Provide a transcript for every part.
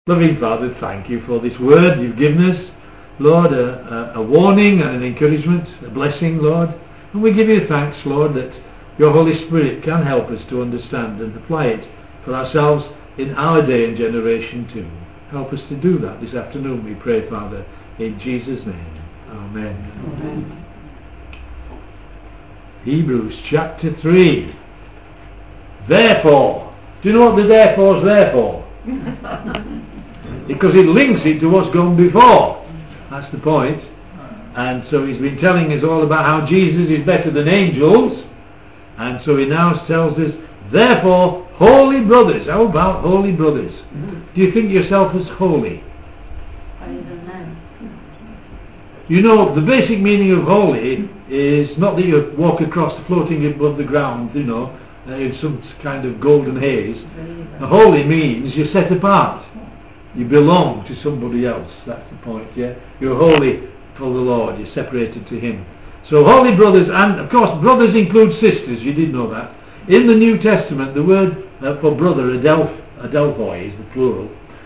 Loving Father, thank you for this word you've given us. Lord, a warning and an encouragement, a blessing, Lord. And we give you thanks, Lord, that your Holy Spirit can help us to understand and apply it for ourselves in our day and generation too. Help us to do that this afternoon, we pray, Father, in Jesus' name. Amen. Amen. Hebrews chapter 3. Therefore. Do you know what the therefore's there for? Because it links it to what's gone before. That's the point. And so he's been telling us all about how Jesus is better than angels. And so he now tells us, therefore, holy brothers. How about holy brothers? Do you think yourself as holy? I don't know. You know, the basic meaning of holy is not that you walk across floating above the ground, you know, in some kind of golden haze. Holy means you're set apart. You belong to somebody else. That's the point, yeah? You're holy for the Lord. You're separated to Him. So holy brothers, and of course brothers include sisters. You did know that. In the New Testament, the word for brother, adelphoi, is the plural.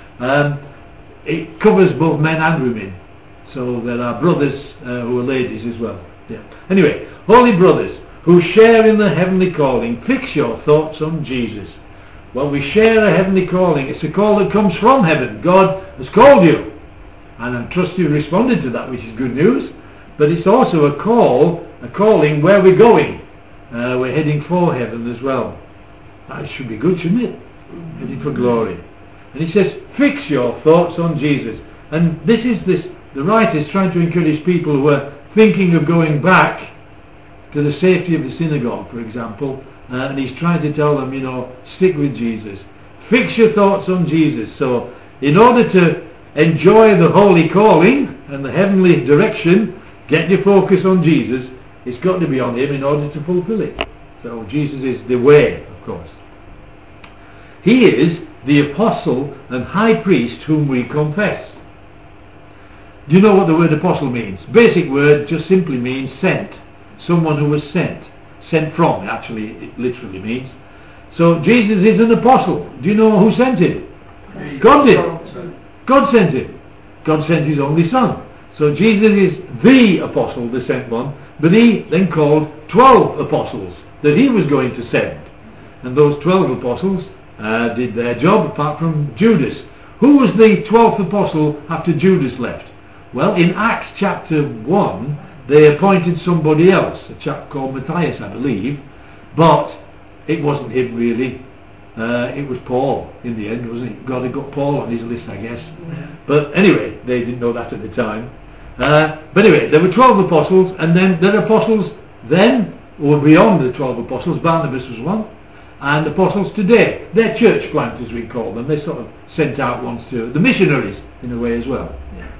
It covers both men and women. So there are brothers who are ladies as well. Yeah. Anyway, holy brothers who share in the heavenly calling, fix your thoughts on Jesus. Well, we share a heavenly calling. It's a call that comes from heaven. God has called you. And I trust you responded to that, which is good news. But it's also a calling where we're going. We're heading for heaven as well. That should be good, shouldn't it? Heading for glory. And he says, fix your thoughts on Jesus. And the writer is trying to encourage people who are thinking of going back to the safety of the synagogue, for example, and he's trying to tell them, stick with Jesus. Fix your thoughts on Jesus. So, in order to enjoy the holy calling and the heavenly direction, get your focus on Jesus. It's got to be on Him in order to fulfill it. So, Jesus is the way, of course. He is the apostle and high priest whom we confess. Do you know what the word apostle means? Basic word just simply means sent. Someone who was sent. Sent from, actually, it literally means. So Jesus is an apostle. Do you know who sent him? God did. God sent him. God sent His only Son. So Jesus is the apostle, the sent one, but He then called 12 apostles that He was going to send. And those 12 apostles did their job, apart from Judas. Who was the 12th apostle after Judas left? Well, in Acts chapter 1, they appointed somebody else, a chap called Matthias, I believe, but it wasn't him really. It was Paul in the end, wasn't it? God had got Paul on his list, I guess. But anyway, they didn't know that at the time. But anyway, there were 12 apostles, and then there are apostles then, who were beyond the 12 apostles. Barnabas was one, and apostles today. They're church planters, we call them. They sort of sent out ones to the missionaries in a way as well.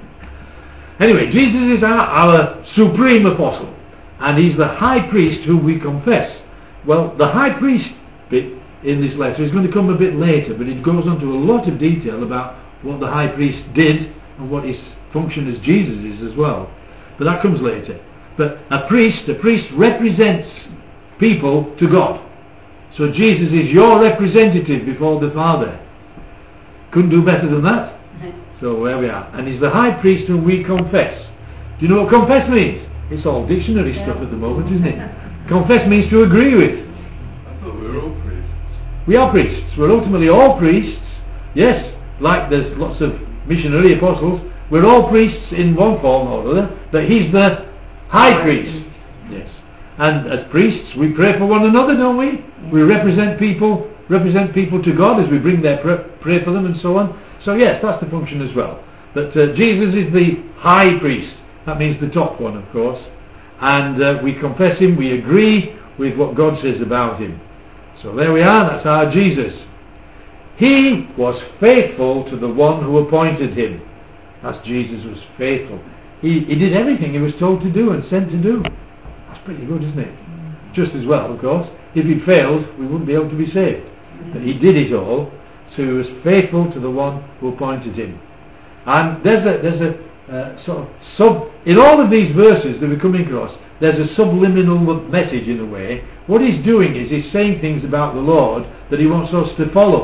Anyway, Jesus is our supreme apostle, and He's the high priest who we confess. Well, the high priest bit in this letter is going to come a bit later, but it goes on to a lot of detail about what the high priest did and what his function as Jesus is as well. But that comes later. But a priest represents people to God. So Jesus is your representative before the Father. Couldn't do better than that. So there we are. And He's the high priest whom we confess. Do you know what confess means? It's all dictionary stuff at the moment, isn't it? Confess means to agree with. I thought we were all priests. We are priests. We're ultimately all priests. Yes, like there's lots of missionary apostles. We're all priests in one form or other. But He's the high priest. Yes. And as priests, we pray for one another, don't we? We represent people to God as we bring their pray for them and so on. So yes, that's the function as well. But Jesus is the high priest. That means the top one, of course. And we confess Him, we agree with what God says about Him. So there we are, that's our Jesus. He was faithful to the one who appointed Him. That's Jesus was faithful. He did everything He was told to do and sent to do. That's pretty good, isn't it? Just as well, of course. If He failed, we wouldn't be able to be saved. But He did it all. So He was faithful to the one who appointed Him. And there's a sort of in all of these verses that we're coming across, there's a subliminal message in a way. What He's doing is He's saying things about the Lord that He wants us to follow.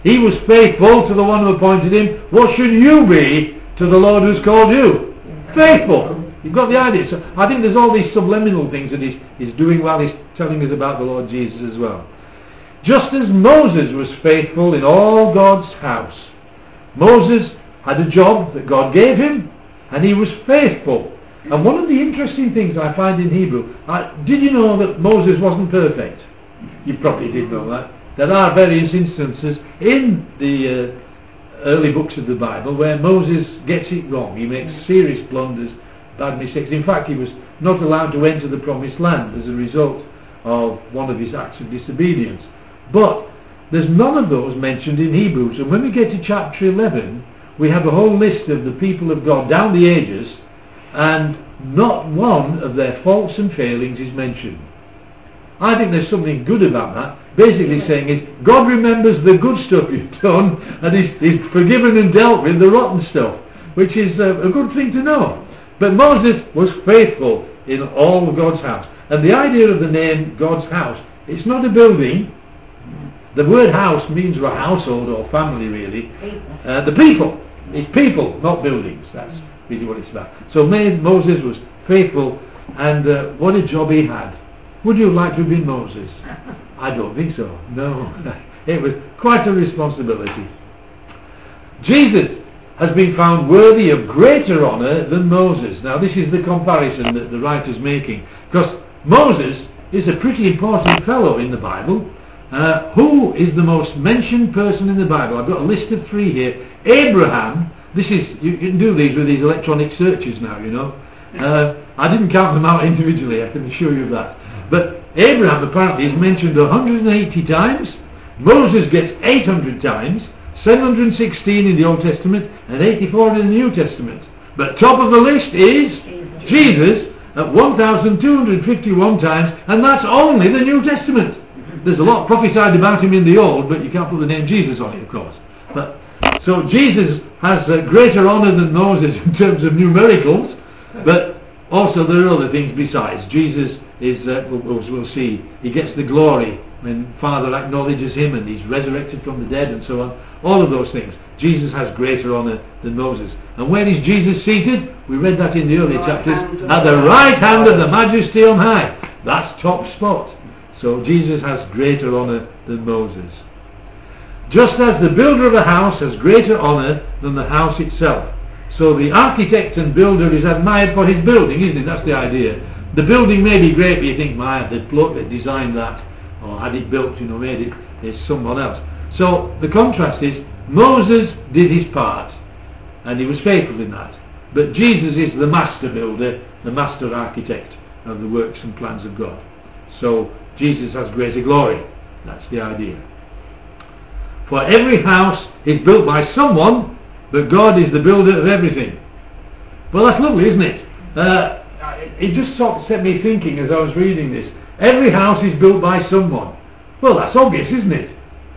He was faithful to the one who appointed him. What should you be to the Lord who's called you? Faithful. You've got the idea. So I think there's all these subliminal things that he's doing while he's telling us about the Lord Jesus as well. Just as Moses was faithful in all God's house. Moses had a job that God gave him, and he was faithful. And one of the interesting things I find in Hebrew, did you know that Moses wasn't perfect? You probably did know that. There are various instances in the early books of the Bible where Moses gets it wrong. He makes serious blunders, bad mistakes. In fact, he was not allowed to enter the promised land as a result of one of his acts of disobedience. But there's none of those mentioned in Hebrews. And when we get to chapter 11, we have a whole list of the people of God down the ages, and not one of their faults and failings is mentioned. I think there's something good about that. Basically saying is, God remembers the good stuff you've done, and he's forgiven and dealt with the rotten stuff, which is a good thing to know. But Moses was faithful in all of God's house. And the idea of the name God's house, it's not a building. The word house means a household or family, really. The people. It's people, not buildings. That's really what it's about. So Moses was faithful, and what a job he had. Would you like to have been Moses? I don't think so. No. It was quite a responsibility. Jesus has been found worthy of greater honour than Moses. Now this is the comparison that the writer's making, because Moses is a pretty important fellow in the Bible. Who is the most mentioned person in the Bible? I've got a list of 3 here. Abraham. This is, you can do these with these electronic searches now, you know. I didn't count them out individually, I can assure you of that. But Abraham apparently is mentioned 180 times. Moses gets 800 times, 716 in the Old Testament, and 84 in the New Testament. But top of the list is Jesus at 1,251 times, and that's only the New Testament. There's a lot prophesied about him in the Old, but you can't put the name Jesus on it, of course. But so Jesus has greater honour than Moses in terms of numericals, but also there are other things besides. Jesus is, we'll see, he gets the glory when Father acknowledges him and he's resurrected from the dead and so on. All of those things. Jesus has greater honour than Moses. And where is Jesus seated? We read that in the early chapters. At the right hand of the Majesty on high. That's top spot. So Jesus has greater honour than Moses. Just as the builder of a house has greater honour than the house itself. So the architect and builder is admired for his building, isn't it? That's the idea. The building may be great, but you think, the bloke that designed that, or had it built, made it, is someone else. So the contrast is, Moses did his part, and he was faithful in that. But Jesus is the master builder, the master architect of the works and plans of God. So Jesus has greater glory. That's the idea. For every house is built by someone, but God is the builder of everything. Well, that's lovely, isn't it? It just sort of set me thinking as I was reading this. Every house is built by someone. Well, that's obvious, isn't it?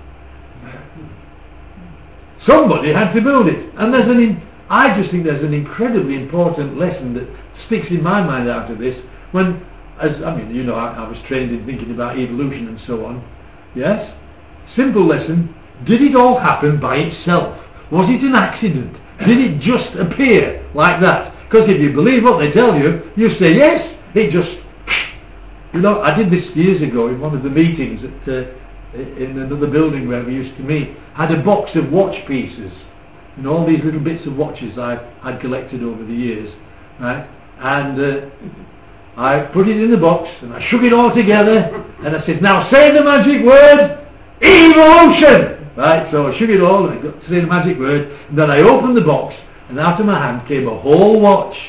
Somebody had to build it. And I just think there's an incredibly important lesson that sticks in my mind out of this. I was trained in thinking about evolution and so on. Yes? Simple lesson. Did it all happen by itself? Was it an accident? Did it just appear like that? Because if you believe what they tell you, you say yes. It just... I did this years ago in one of the meetings in another building where we used to meet. I had a box of watch pieces. All these little bits of watches I'd collected over the years. Right? And I put it in the box and I shook it all together and I said, now say the magic word, evolution! Right, so I shook it all and I got to say the magic word, and then I opened the box and out of my hand came a whole watch.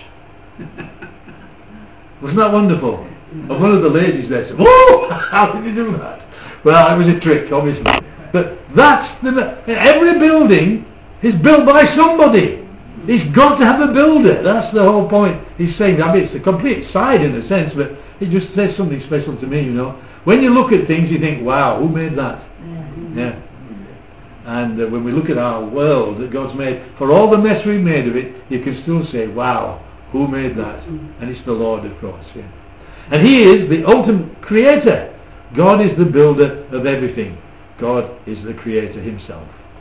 Wasn't that wonderful? And one of the ladies there said, "Whoa! How did you do that?" Well, it was a trick, obviously. But every building is built by somebody. It's got to have a builder. That's the whole point. He's saying, it's a complete side in a sense, but it just says something special to me, When you look at things, you think, wow, who made that? Yeah. And when we look at our world that God's made, for all the mess we've made of it, you can still say, wow, who made that? And it's the Lord, of course. Yeah. And He is the ultimate creator. God is the builder of everything. God is the creator Himself.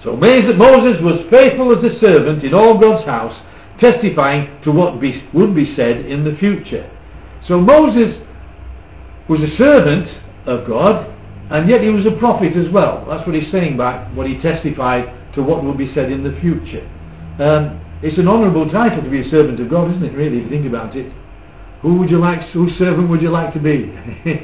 So Moses was faithful as a servant in all God's house, testifying to what would be said in the future. So Moses was a servant of God, and yet he was a prophet as well. That's what he's saying by what he testified to what will be said in the future. It's an honourable title to be a servant of God, isn't it, really, if you think about it? Whose servant would you like to be?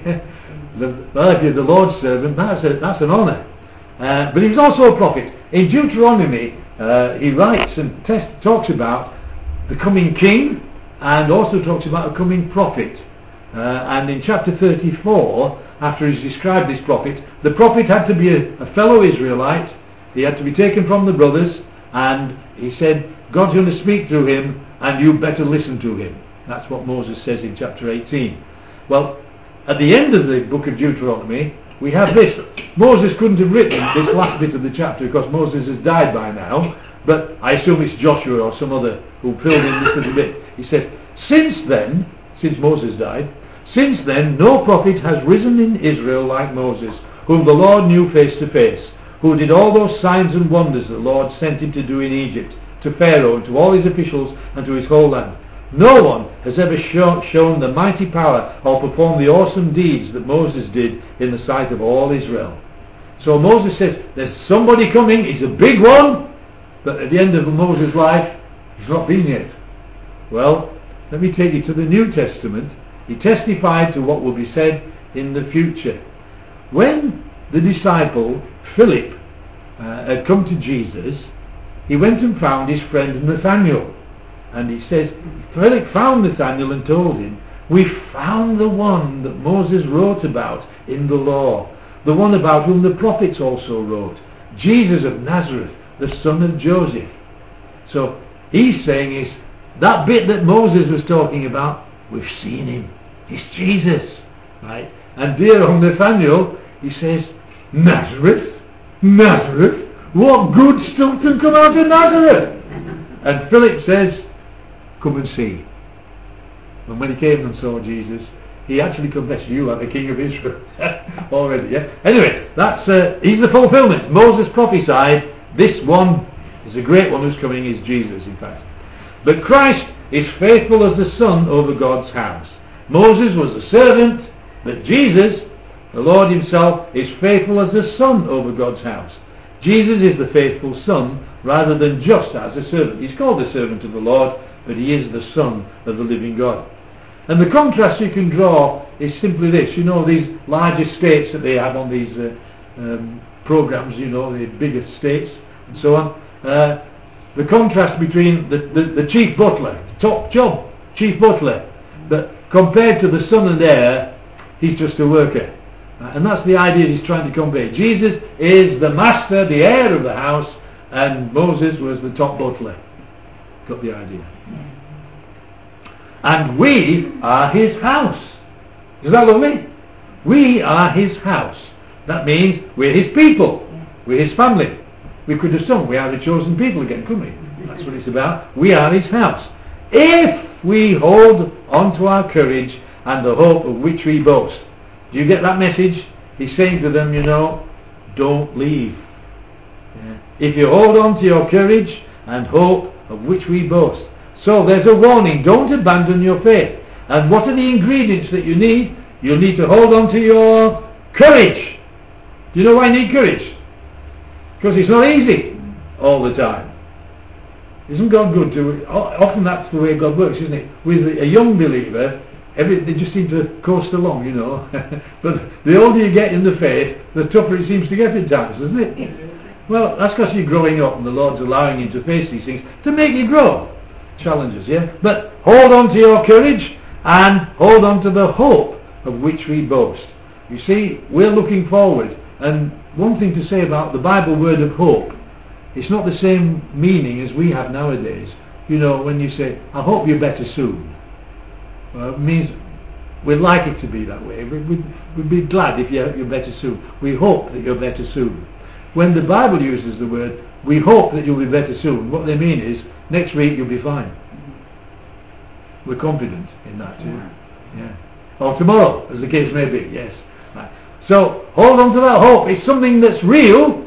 Well, if you're the Lord's servant, that's an honour. But he was also a prophet. In Deuteronomy, he writes and talks about the coming king, and also talks about a coming prophet. And in chapter 34, after he's described this prophet, the prophet had to be a fellow Israelite. He had to be taken from the brothers, and he said, God's going to speak through him, and you better listen to him. That's what Moses says in chapter 18. Well, at the end of the book of Deuteronomy, we have this. Moses couldn't have written this last bit of the chapter because Moses has died by now, but I assume it's Joshua or some other who filled in this little bit. He says, since Moses died, since then no prophet has risen in Israel like Moses, whom the Lord knew face to face, who did all those signs and wonders the Lord sent him to do in Egypt, to Pharaoh and to all his officials and to his whole land. No one has ever shown the mighty power or performed the awesome deeds that Moses did in the sight of all Israel. So Moses says, there's somebody coming, he's a big one, but at the end of Moses' life, he's not been yet. Well, let me take you to the New Testament. He testified to what will be said in the future. When the disciple Philip had come to Jesus, he went and found his friend Nathanael. And he says, Philip found Nathanael and told him, we found the one that Moses wrote about in the law, the one about whom the prophets also wrote, Jesus of Nazareth, the son of Joseph. So he's saying is, that bit that Moses was talking about, we've seen him. It's Jesus. Right? And dear old Nathanael, he says, Nazareth? Nazareth? What good stuff can come out of Nazareth? And Philip says, come and see. And when he came and saw Jesus, he actually confessed, you are the King of Israel. Already, yeah? Anyway, that's he's the fulfillment. Moses prophesied, this one is a great one who's coming, is Jesus, in fact. But Christ is faithful as the Son over God's house. Moses was the servant, but Jesus, the Lord himself, is faithful as the Son over God's house. Jesus is the faithful Son rather than just as a servant. He's called the servant of the Lord, but he is the Son of the living God. And the contrast you can draw is simply this. You know, these large estates that they have on these programs, you know, the big estates and so on. The contrast between the chief butler, top job, chief butler, but compared to the son and heir, he's just a worker. And that's the idea he's trying to convey. Jesus is the master, the heir of the house, and Moses was the top butler. Got the idea? And we are his house. Is that lovely? We are his house. That means we're his people. We're his family. We could have sung, we are the chosen people again, couldn't we? That's what it's about. We are his house. If we hold on to our courage and the hope of which we boast. Do you get that message? He's saying to them, you know, don't leave. Yeah. If you hold on to your courage and hope of which we boast. So there's a warning, don't abandon your faith. And what are the ingredients that you need? You'll need to hold on to your courage. Do you know why you need courage? Because it's not easy all the time. Isn't God good to... Often that's the way God works, isn't it? With a young believer, they just seem to coast along, you know. But the older you get in the faith, the tougher it seems to get at times, doesn't it? Well, that's because you're growing up and the Lord's allowing you to face these things to make you grow. Challenges, yeah? But hold on to your courage and hold on to the hope of which we boast. You see, we're looking forward. And one thing to say about the Bible word of hope, it's not the same meaning as we have nowadays. You know, when you say, I hope you're better soon. It means we'd like it to be that way. We'd be glad if you're better soon. We hope that you're better soon. When the Bible uses the word, we hope that you'll be better soon, what they mean is, next week you'll be fine. We're confident in that too. Yeah. Or tomorrow, as the case may be, yes. Right. So, hold on to that hope. It's something that's real,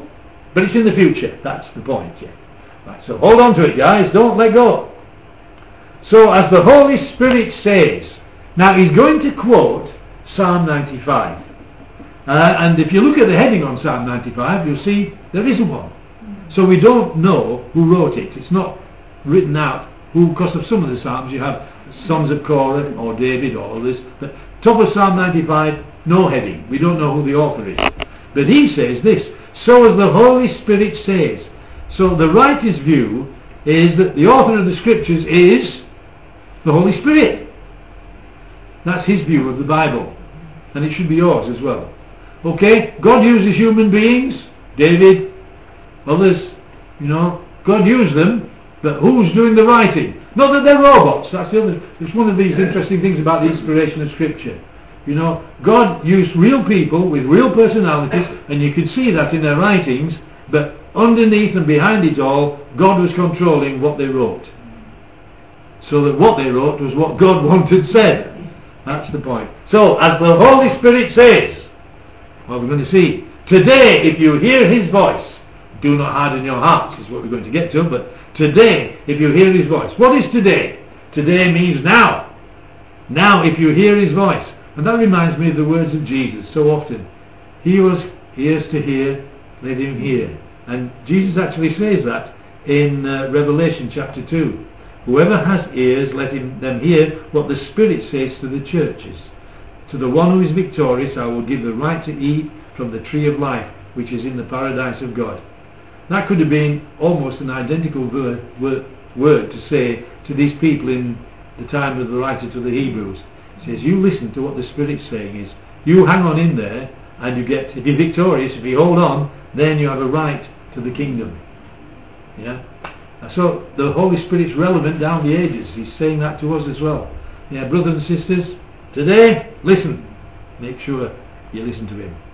But it's in the future. That's the point, yeah. Right, so hold on to it, guys. Don't let go. So as the Holy Spirit says, now he's going to quote Psalm 95. And if you look at the heading on Psalm 95, you'll see there isn't one. So we don't know who wrote it. It's not written out who, because of some of the Psalms you have Sons of Korah or David or others. But top of Psalm 95, no heading. We don't know who the author is. But he says this, so as the Holy Spirit says. So the writer's view is that the author of the Scriptures is the Holy Spirit. That's his view of the Bible. And it should be yours as well. Okay? God uses human beings, David, others, God used them, but who's doing the writing? Not that they're robots. That's the other. It's one of these interesting things about the inspiration of Scripture. God used real people with real personalities, and you can see that in their writings, but underneath and behind it all, God was controlling what they wrote. So that what they wrote was what God wanted said. That's the point. So, as the Holy Spirit says, what we're going to see, today, if you hear his voice, do not harden your hearts, is what we're going to get to, but today, if you hear his voice. What is today? Today means now. Now, if you hear his voice. And that reminds me of the words of Jesus so often. He who has ears to hear, let him hear. And Jesus actually says that in Revelation chapter 2. Whoever has ears, let them hear what the Spirit says to the churches. To the one who is victorious, I will give the right to eat from the tree of life, which is in the paradise of God. That could have been almost an identical word to say to these people in the time of the writer to the Hebrews. He says, you listen to what the Spirit's saying is. You hang on in there, and you get, if you're victorious, if you hold on, then you have a right to the kingdom. Yeah? So the Holy Spirit's relevant down the ages. He's saying that to us as well. Yeah, brothers and sisters, today, listen. Make sure you listen to him.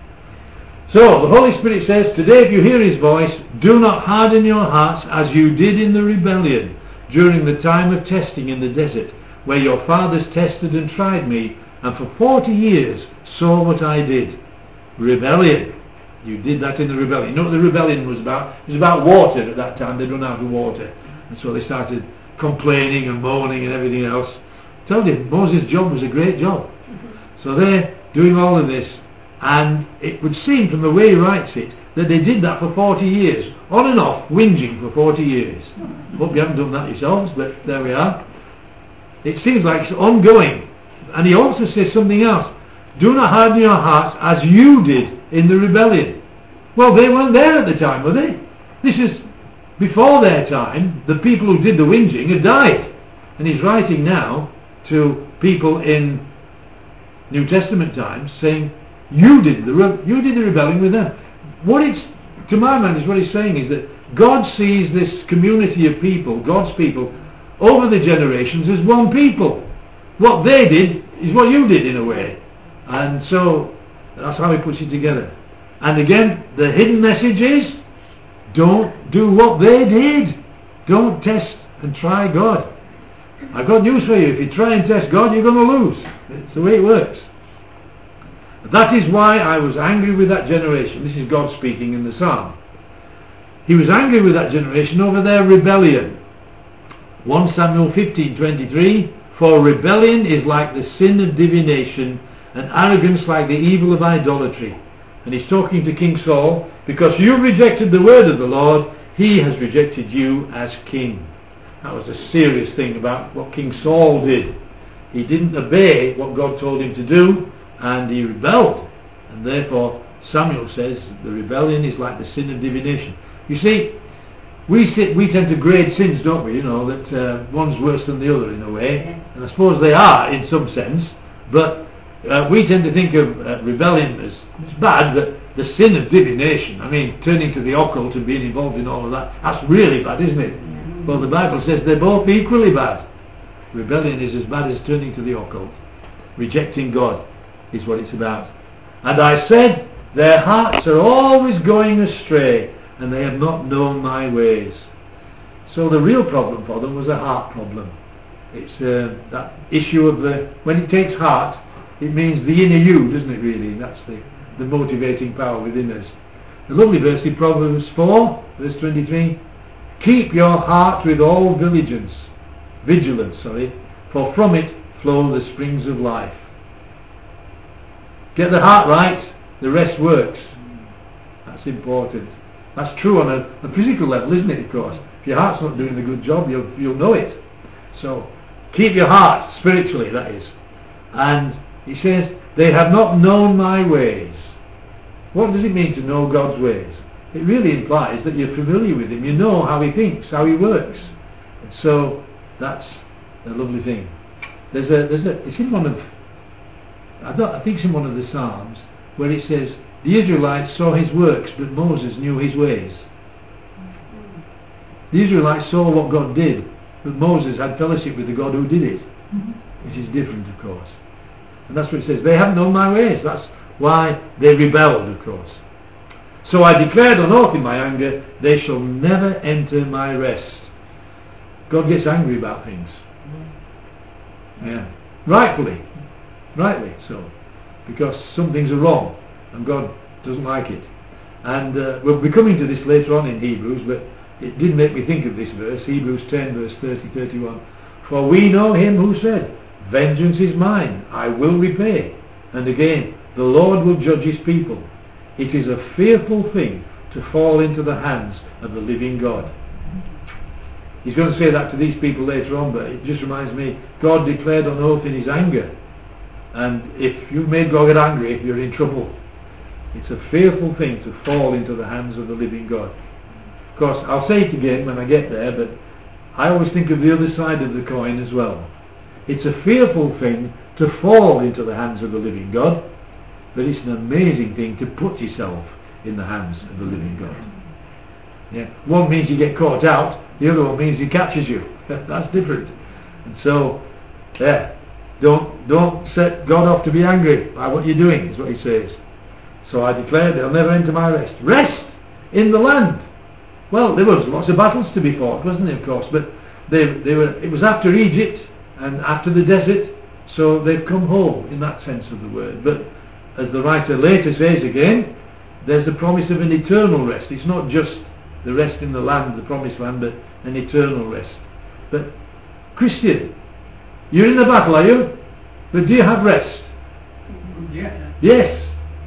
So the Holy Spirit says, today if you hear his voice, do not harden your hearts as you did in the rebellion during the time of testing in the desert, where your fathers tested and tried me, and for 40 years saw what I did. Rebellion. You did that in the rebellion. You know what the rebellion was about? It was about water at that time. They'd run out of water. And so they started complaining and moaning and everything else. I told you, Moses' job was a great job. So they're doing all of this. And it would seem from the way he writes it that they did that for 40 years. On and off, whinging for 40 years. Hope you haven't done that yourselves, but there we are. It seems like it's ongoing. And he also says something else. Do not harden your hearts as you did in the rebellion. Well, they weren't there at the time, were they? This is before their time. The people who did the whinging had died. And he's writing now to people in New Testament times saying, you did the rebellion with them. What it's, to my mind, is what he's saying is that God sees this community of people, God's people, over the generations as one people. What they did is what you did in a way. And so that's how he puts it together. And again, the hidden message is, don't do what they did. Don't test and try God. I've got news for you. If you try and test God, you're going to lose. It's the way it works. That is why I was angry with that generation. This is God speaking in the Psalm. He was angry with that generation over their rebellion. 1 Samuel 15:23, for rebellion is like the sin of divination, and arrogance like the evil of idolatry. And he's talking to King Saul, because you rejected the word of the Lord, he has rejected you as king. That was a serious thing about what King Saul did. He didn't obey what God told him to do, and he rebelled. And therefore Samuel says the rebellion is like the sin of divination. You see, we tend to grade sins, don't we? That one's worse than the other in a way. And I suppose they are in some sense, but we tend to think of rebellion as it's bad, but the sin of divination, turning to the occult and being involved in all of that, that's really bad, isn't it? Well, the Bible says they're both equally bad. Rebellion is as bad as turning to the occult. Rejecting God is what it's about. And I said, their hearts are always going astray, and they have not known my ways. So the real problem for them was a heart problem. It's that issue of when it takes heart, it means the inner you, doesn't it really? That's the motivating power within us. a lovely verse in Proverbs 4, verse 23. Keep your heart with all vigilance, for from it flow the springs of life. Get the heart right, the rest works. That's important. That's true on a physical level, isn't it, of course? If your heart's not doing a good job, you'll know it. So, keep your heart, spiritually, that is. And he says, they have not known my ways. What does it mean to know God's ways? It really implies that you're familiar with him. You know how he thinks, how he works. And so, that's a lovely thing. It's in one of, I think it's in one of the Psalms, where it says, the Israelites saw his works, but Moses knew his ways. The Israelites saw what God did, but Moses had fellowship with the God who did it, which is different, of course. And that's what it says. They have known my ways. That's why they rebelled, of course. So I declared on oath in my anger, they shall never enter my rest. God gets angry about things. Yeah. Rightly so. Because some things are wrong, and God doesn't like it. And we'll be coming to this later on in Hebrews, but it did make me think of this verse, Hebrews 10 verse 30-31. For we know him who said, vengeance is mine, I will repay. And again, the Lord will judge his people. It is a fearful thing to fall into the hands of the living God. He's going to say that to these people later on, but it just reminds me, God declared on oath in his anger. And if you made God get angry, you're in trouble. It's a fearful thing to fall into the hands of the living God. Of course, I'll say it again when I get there, but I always think of the other side of the coin as well. It's a fearful thing to fall into the hands of the living God, but it's an amazing thing to put yourself in the hands of the living God. Yeah. One means you get caught out, the other one means he catches you. That's different. And so, yeah, don't set God off to be angry by what you're doing, is what he says. So I declare they'll never enter my rest. Rest in the land. Well, there was lots of battles to be fought, wasn't there, of course, but it was after Egypt and after the desert, so they've come home in that sense of the word. But as the writer later says again, there's the promise of an eternal rest. It's not just the rest in the land, the promised land, but an eternal rest. But Christian, you're in the battle, are you? But do you have rest? Yeah. Yes.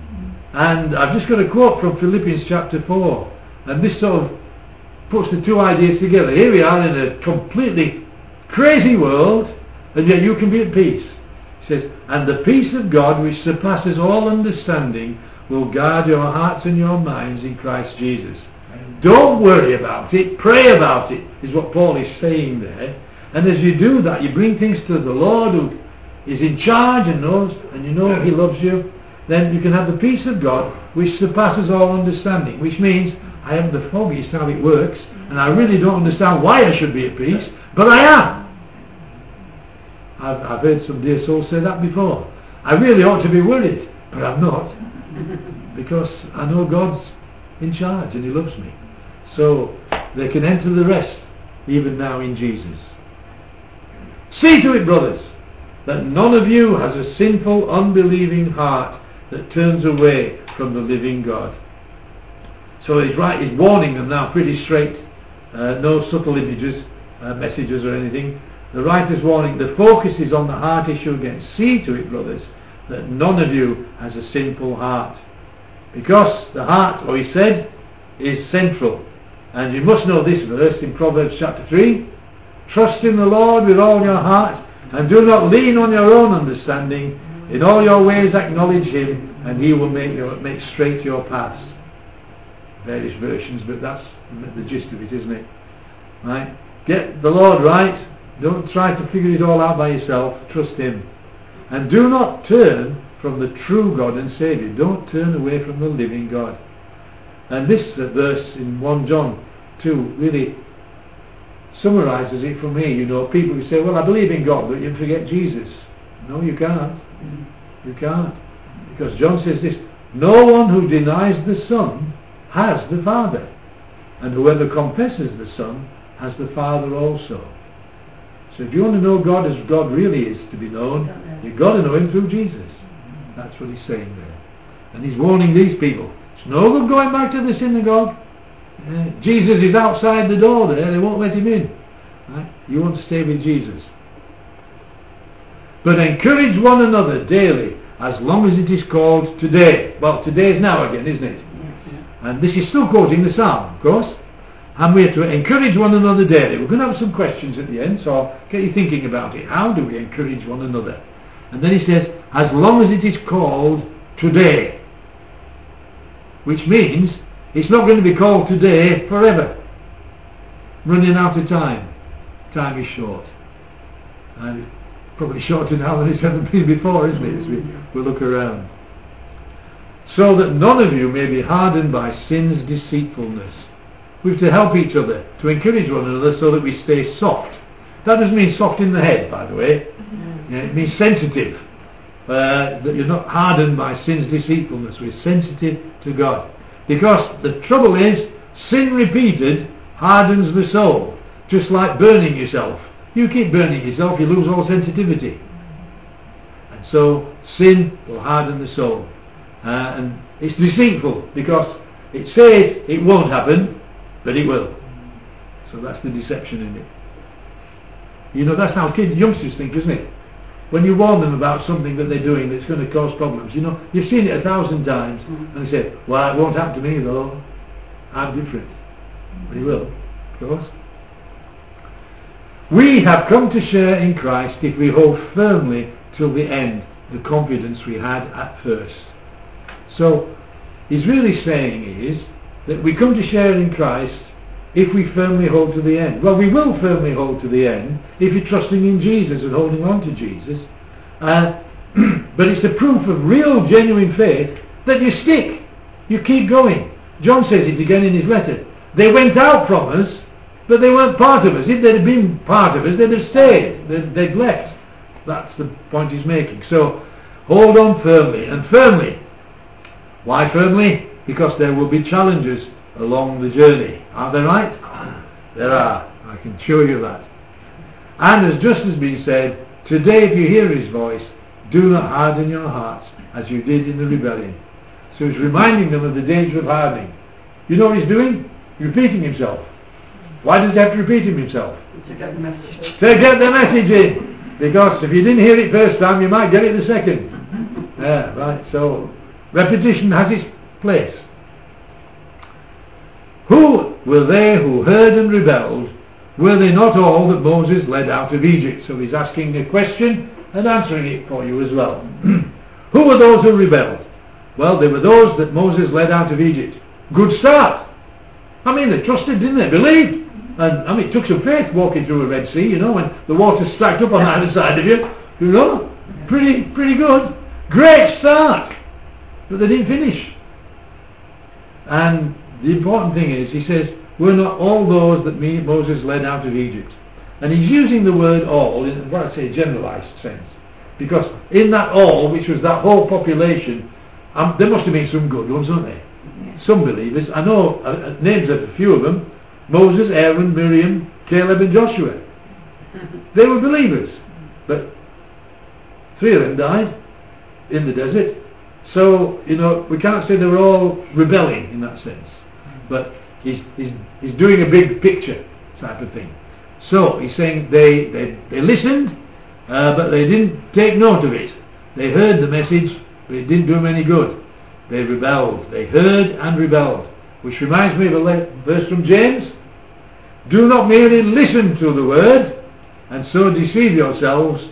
And I've just got a quote from Philippians chapter 4, and this sort of puts the two ideas together. Here we are in a completely crazy world, and yet you can be at peace. He says, and the peace of God which surpasses all understanding will guard your hearts and your minds in Christ Jesus. Don't worry about it, pray about it, is what Paul is saying there. And as you do that, you bring things to the Lord who is in charge and knows, and you know he loves you, then you can have the peace of God which surpasses all understanding, which means I haven't the foggiest how it works, and I really don't understand why I should be at peace, but I am. I've heard some dear souls say that before. I really ought to be worried, but I'm not, because I know God's in charge and he loves me. So they can enter the rest even now in Jesus. See to it, brothers, that none of you has a sinful, unbelieving heart that turns away from the living God. So he's warning them now pretty straight, no subtle messages or anything. The writer's warning, the focus is on the heart issue again. See to it, brothers, that none of you has a sinful heart. Because the heart, or he said, is central. And you must know this verse in Proverbs chapter 3. Trust in the Lord with all your heart, and do not lean on your own understanding. In all your ways acknowledge him, and he will make straight your paths. Various versions, but that's the gist of it, isn't it? Right? Get the Lord right. Don't try to figure it all out by yourself. Trust him. And do not turn from the true God and Saviour. Don't turn away from the living God. And this verse in 1 John 2 really summarises it for me. You know, people who say, well, I believe in God, but you forget Jesus. No, you can't. You can't. Because John says this, no one who denies the Son has the Father, and whoever confesses the Son has the Father also. So if you want to know God as God really is to be known, you've got to know him through Jesus. That's what he's saying there. And he's warning these people, It's no good going back to the synagogue. Jesus is outside the door there, they won't let him in. Right? You want to stay with Jesus. But encourage one another daily, as long as it is called today. Well, today is now again, isn't it? And this is still quoting the Psalm, of course. And we have to encourage one another daily. We're going to have some questions at the end, so get you thinking about it. How do we encourage one another? And then he says, as long as it is called today. Which means it's not going to be called today forever. Running out of time. Time is short. And it's probably shorter now than it's ever been before, isn't it, as we look around. So that none of you may be hardened by sin's deceitfulness. We have to help each other, to encourage one another so that we stay soft. That doesn't mean soft in the head, by the way. It means sensitive. That you're not hardened by sin's deceitfulness. We're sensitive to God. Because the trouble is, sin repeated hardens the soul. Just like burning yourself. You keep burning yourself, you lose all sensitivity. And so, sin will harden the soul. And it's deceitful, because it says it won't happen, but it will. So that's the deception in it. You know, that's how youngsters think, isn't it? When you warn them about something that they're doing that's going to cause problems, you know, you've seen it 1,000 times, and they say, well, it won't happen to me though. I'm different. But it will, of course. We have come to share in Christ if we hold firmly till the end the confidence we had at first. So, he's really saying is that we come to share in Christ if we firmly hold to the end. Well, we will firmly hold to the end if you're trusting in Jesus and holding on to Jesus. But it's the proof of real, genuine faith that you stick. You keep going. John says it again in his letter. They went out from us, but they weren't part of us. If they'd have been part of us, they'd have stayed. They'd left. That's the point he's making. So, hold on firmly. And firmly. Why firmly? Because there will be challenges along the journey. Are there right? There are. I can show you that. And as just has been said, today if you hear his voice, do not harden your hearts as you did in the rebellion. So he's reminding them of the danger of hardening. You know what he's doing? Repeating himself. Why does he have to repeat himself? To get the message. To get the message in. Because if you didn't hear it first time, you might get it the second. Yeah, right. So repetition has its place. Who were they who heard and rebelled? Were they not all that Moses led out of Egypt? So he's asking a question and answering it for you as well. Who were those who rebelled? Well, they were those that Moses led out of Egypt. Good start. I mean, they trusted, didn't they? Believed. And I mean, it took some faith walking through a Red Sea, you know, when the water's stacked up on either side of you. You know, pretty good. Great start. But they didn't finish. And the important thing is, he says, were not all those that Moses led out of Egypt. And he's using the word all in what I say generalized sense. Because in that all, which was that whole population, there must have been some good ones, weren't there? Some believers. I know names of a few of them. Moses, Aaron, Miriam, Caleb and Joshua. They were believers. But 3 of them died in the desert. So, you know, we can't say they were all rebelling in that sense. But he's doing a big picture type of thing. So he's saying they listened, but they didn't take note of it. They heard the message, but it didn't do them any good. They rebelled. They heard and rebelled. Which reminds me of a verse from James. Do not merely listen to the word and so deceive yourselves.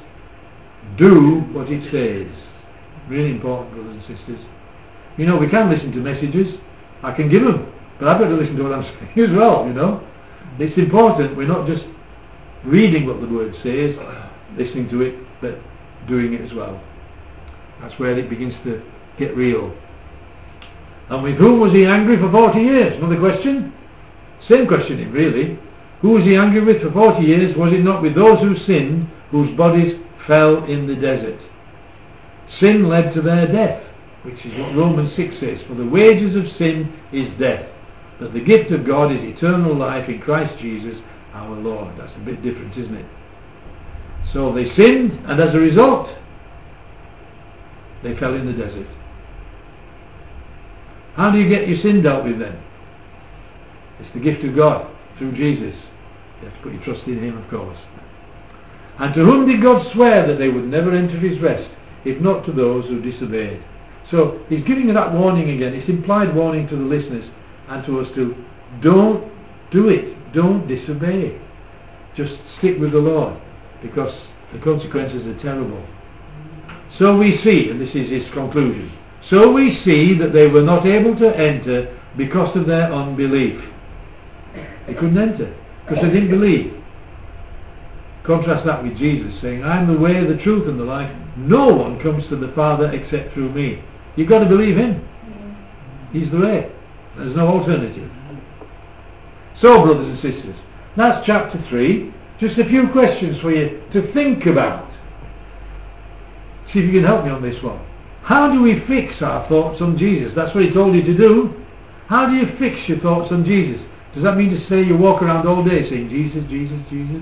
Do what it says. Really important, brothers and sisters. You know, we can listen to messages. I can give them. But I've got to listen to what I'm saying as well, you know. It's important. We're not just reading what the word says, listening to it, but doing it as well. That's where it begins to get real. And with whom was he angry for 40 years? Another question. Same question, really. Who was he angry with for 40 years? Was it not with those who sinned, whose bodies fell in the desert? Sin led to their death, which is what Romans 6 says. For the wages of sin is death, but the gift of God is eternal life in Christ Jesus our Lord. That's a bit different, isn't it? So they sinned, and as a result, they fell in the desert. How do you get your sin dealt with then? It's the gift of God through Jesus. You have to put your trust in Him, of course. And to whom did God swear that they would never enter His rest, if not to those who disobeyed? So He's giving you that warning again. It's implied warning to the listeners and to us too. Don't do it. Don't disobey. Just stick with the Lord, because the consequences are terrible. So we see, and this is his conclusion, so we see that they were not able to enter because of their unbelief. They couldn't enter because they didn't believe. Contrast that with Jesus saying, I am the way, the truth and the life. No one comes to the Father except through me. You've got to believe Him. He's the way. There's no alternative. So, brothers and sisters, that's chapter 3. Just a few questions for you to think about. See if you can help me on this one. How do we fix our thoughts on Jesus? That's what He told you to do. How do you fix your thoughts on Jesus? Does that mean to say you walk around all day saying Jesus, Jesus, Jesus?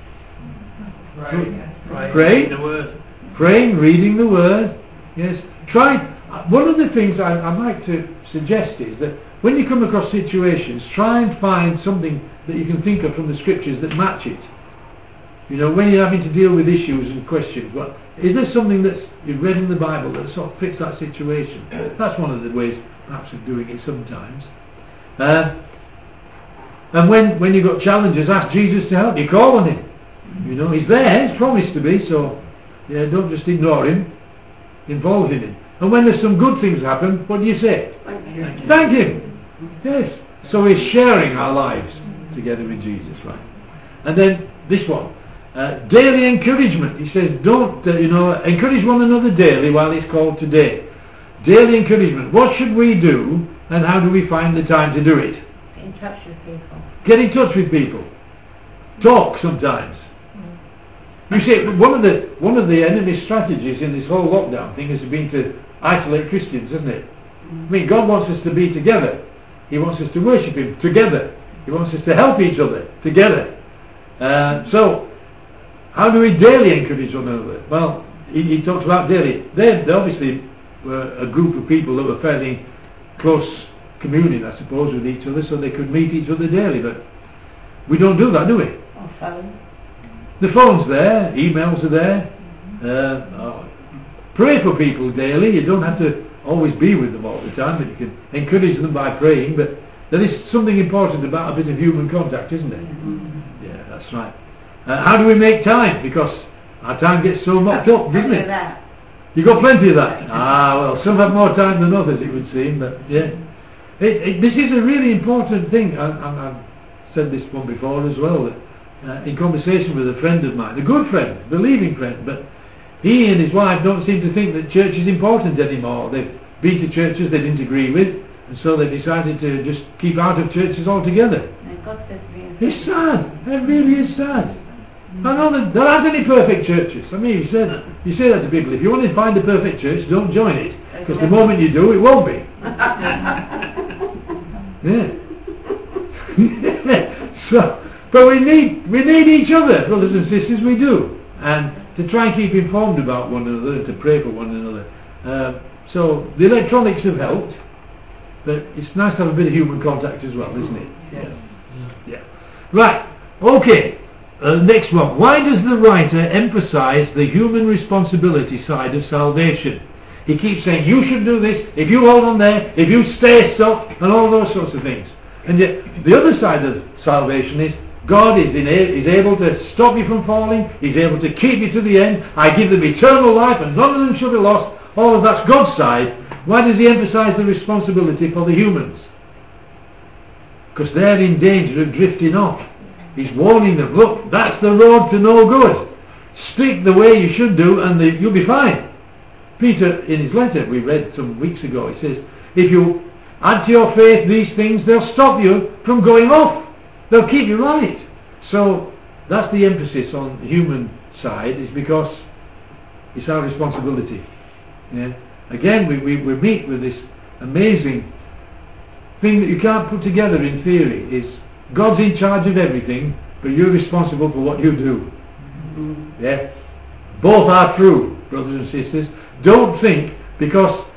Pray. The Word. Praying, reading the Word. Yes. Try. One of the things I'd like to suggest is that when you come across situations, try and find something that you can think of from the Scriptures that match it. You know, when you're having to deal with issues and questions, well, is there something that's you've read in the Bible that sort of fits that situation? That's one of the ways, perhaps, of doing it sometimes. And when you've got challenges, ask Jesus to help you. Call on Him. You know, He's there. He's promised to be. So, yeah, don't just ignore Him. Involve in Him. And when there's some good things happen, what do you say? Thank Him. Yes. So we're sharing our lives together with Jesus, right? And then this one. Daily encouragement. He says, don't, encourage one another daily while it's called today. Daily encouragement. What should we do, and how do we find the time to do it? Get in touch with people. Get in touch with people. Talk sometimes. You see, one of the enemy's strategies in this whole lockdown thing has been to isolate Christians, isn't it? I mean, God wants us to be together. He wants us to worship Him together. He wants us to help each other together. So, how do we daily encourage one another? Well, he talks about daily. They obviously were a group of people that were fairly close communion, I suppose, with each other, so they could meet each other daily. But we don't do that, do we? Or phone. The phone's there, emails are there. Pray for people daily. You don't have to always be with them all the time, but you can encourage them by praying. But there is something important about a bit of human contact, isn't there? Yeah, that's right. How do we make time? Because our time gets so mucked up, doesn't it? You got plenty of that. Well, some have more time than others, it would seem, but yeah. This is a really important thing. I've said this one before as well, that in conversation with a friend of mine, a good friend, believing friend, but he and his wife don't seem to think that church is important anymore. They've been to churches they didn't agree with, and so they decided to just keep out of churches altogether. It's sad. It really is sad. I know that there aren't any perfect churches. I mean, you say that to people. If you want to find a perfect church, don't join it, because the moment you do, it won't be. Yeah. So, but we need each other, brothers and sisters. We do, and to try and keep informed about one another, and to pray for one another. So the electronics have helped, but it's nice to have a bit of human contact as well, isn't it? Yeah. Right. Okay. Next one. Why does the writer emphasize the human responsibility side of salvation? He keeps saying, you should do this, if you hold on there, if you stay stuck, and all those sorts of things. And yet, the other side of salvation is, God is able to stop you from falling, He's able to keep you to the end. I give them eternal life, and none of them shall be lost. All of that's God's side. Why does He emphasize the responsibility for the humans? Because they're in danger of drifting off. He's warning them, look, that's the road to no good. Stick the way you should do and you'll be fine. Peter, in his letter we read some weeks ago, he says, if you add to your faith these things, they'll stop you from going off. They'll keep you right. So that's the emphasis on the human side, is because it's our responsibility. Yeah? Again, we meet with this amazing thing that you can't put together in theory, is God's in charge of everything, but you're responsible for what you do. Yeah? Both are true, brothers and sisters. Don't think because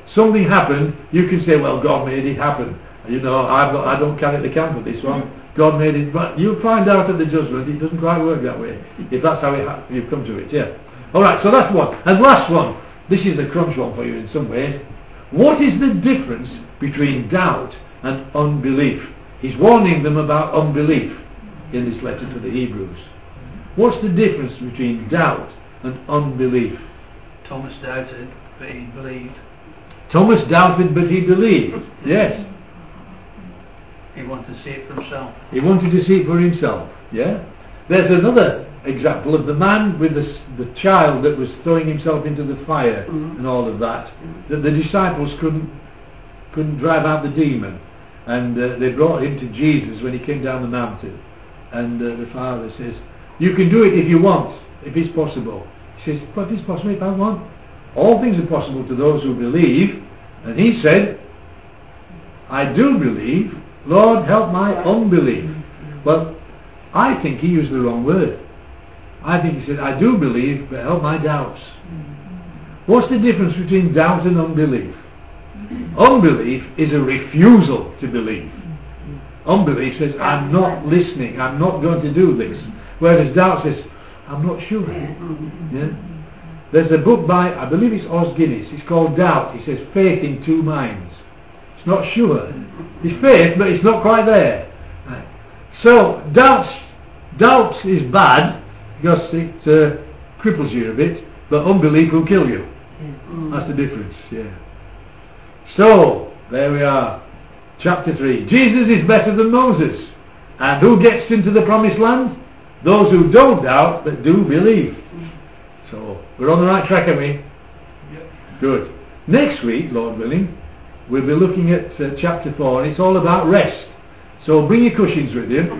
something happened, you can say, well, God made it happen. You know, I don't carry the camp of this one. God made it, but you'll find out at the judgment it doesn't quite work that way. If that's how you've come to it, yeah. All right, so that's one. And last one. This is a crunch one for you in some ways. What is the difference between doubt and unbelief? He's warning them about unbelief in this letter to the Hebrews. What's the difference between doubt and unbelief? Thomas doubted, but he believed. Thomas doubted, but he believed. Yes. He wanted to see it for himself. He wanted to see it for himself. Yeah. There's another example of the man with the child that was throwing himself into the fire and all of that. That the disciples couldn't drive out the demon, and they brought him to Jesus when he came down the mountain. And the father says, "You can do it if you want, if it's possible." He says, "But it's possible if I want." All things are possible to those who believe. And he said, "I do believe. Lord, help my unbelief." Well, I think he used the wrong word. I think he said, "I do believe, but help my doubts." What's the difference between doubt and unbelief? Unbelief is a refusal to believe. Unbelief says, "I'm not listening, I'm not going to do this." Whereas doubt says, "I'm not sure." Yeah? There's a book by, I believe it's Os Guinness, it's called Doubt. He says, faith in two minds. It's not sure. It's faith, but it's not quite there. Right. So, doubt is bad, because it cripples you a bit, but unbelief will kill you. That's the difference, yeah. So, there we are. Chapter 3. Jesus is better than Moses. And who gets into the promised land? Those who don't doubt, but do believe. So, we're on the right track, aren't we? Yep. Good. Next week, Lord willing, we'll be looking at chapter 4, and it's all about rest. So bring your cushions with you.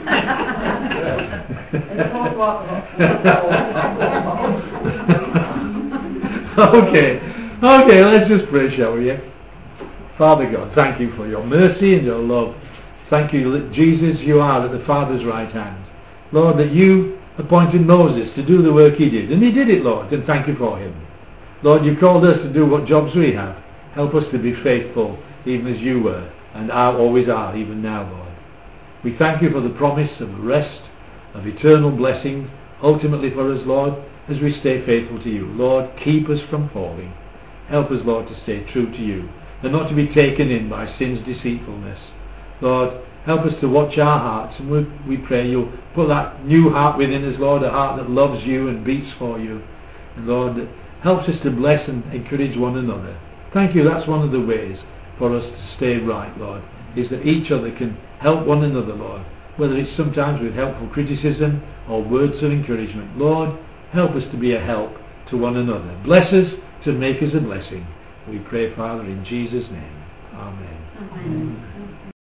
Okay, let's just pray, shall we? Father God, thank you for your mercy and your love. Thank you that Jesus, you are at the Father's right hand. Lord, that you appointed Moses to do the work he did. And he did it, Lord, and thank you for him. Lord, you called us to do what jobs we have. Help us to be faithful, even as you were, and always are, even now, Lord. We thank you for the promise of rest, of eternal blessings, ultimately for us, Lord, as we stay faithful to you. Lord, keep us from falling. Help us, Lord, to stay true to you, and not to be taken in by sin's deceitfulness. Lord, help us to watch our hearts, and we pray you'll put that new heart within us, Lord, a heart that loves you and beats for you. And Lord, that helps us to bless and encourage one another. Thank you, that's one of the ways for us to stay right, Lord, is that each other can help one another, Lord, whether it's sometimes with helpful criticism or words of encouragement. Lord, help us to be a help to one another. Bless us to make us a blessing. We pray, Father, in Jesus' name. Amen. Amen.